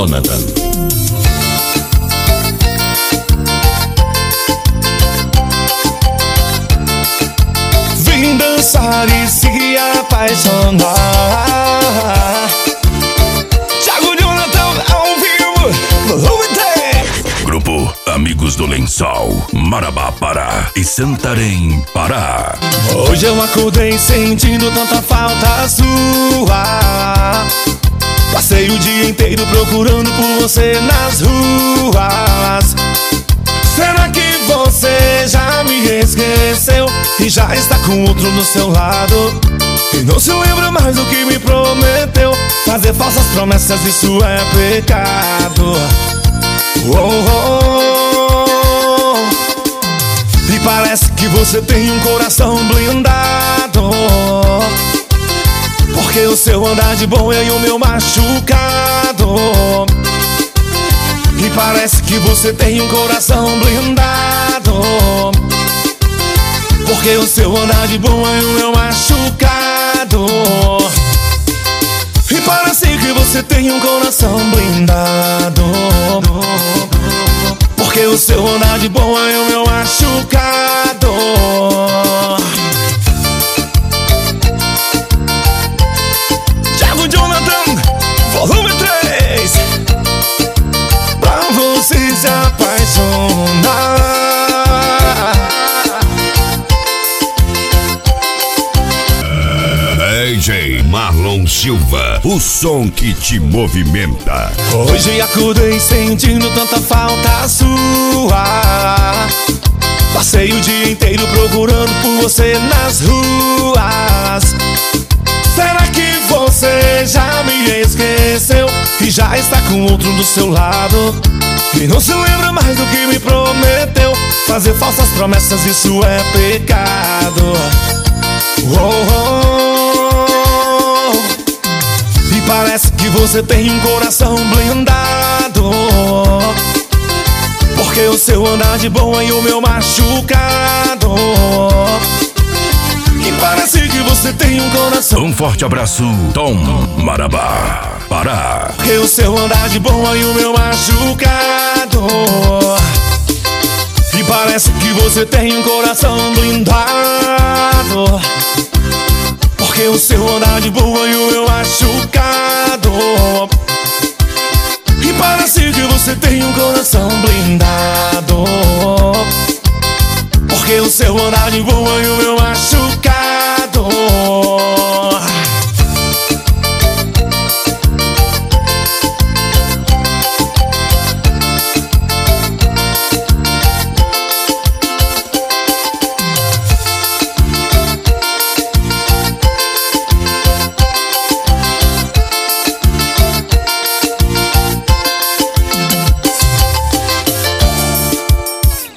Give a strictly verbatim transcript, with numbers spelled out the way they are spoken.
Jonathan. Vim dançar e se apaixonar. Thiago Jonathan ao vivo, volume três. Grupo Amigos do Lençol, Marabá, Pará e Santarém, Pará. Hoje eu acordei sentindo tanta falta sua. Passei o dia inteiro procurando por você nas ruas. Será que você já me esqueceu e já está com outro do seu lado? E não se lembra mais do que me prometeu. Fazer falsas promessas, isso é pecado. Oh, oh. E parece que você tem um coração blindado, porque o seu andar de boa e o meu machucado. E parece que você tem um coração blindado, porque o seu andar de boa e o meu machucado. E parece que você tem um coração blindado, porque o seu andar de boa e o meu machucado. Thiago Jonathan, volume três. Pra você se apaixonar. D J Marlon Silva, o som que te movimenta. Hoje acordei sentindo tanta falta sua. Passei o dia inteiro procurando por você nas ruas. Será que você já me esqueceu e já está com outro do seu lado? E não se lembra mais do que me prometeu. Fazer falsas promessas, isso é pecado. Oh, oh. E parece que você tem um coração blindado, porque o seu andar de boa e o meu machucado. E parece que você tem um coração. Um forte abraço, Tom Marabá, Pará. Porque o seu andar de boa e o meu machucado. E parece que você tem um coração blindado, porque o seu andar de boa e o meu machucado. E parece que você tem um coração blindado, porque o seu andar de boa e o meu machucado.